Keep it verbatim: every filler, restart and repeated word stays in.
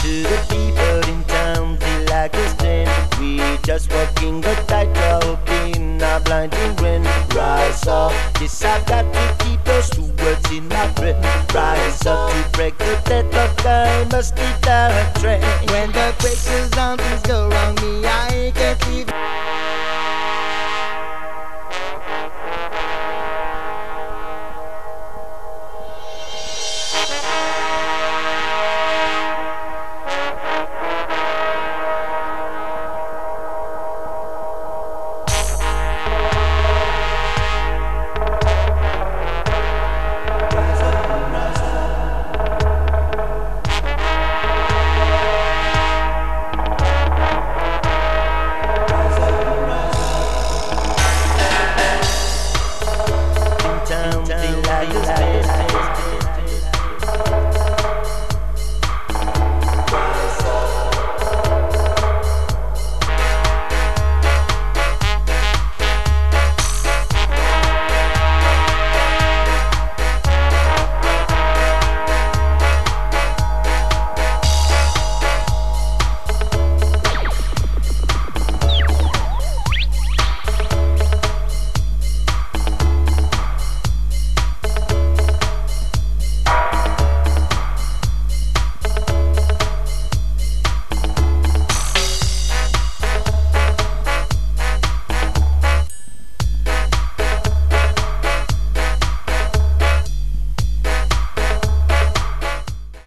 to the people in town feel like a strain. We just walking a tightrope in a blinding rain. Rise up, this I've got to keep those two words in my brain. Rise up to break the deadlock, I must lead the train. When the pressure's on, things go wrong, me I can't leave.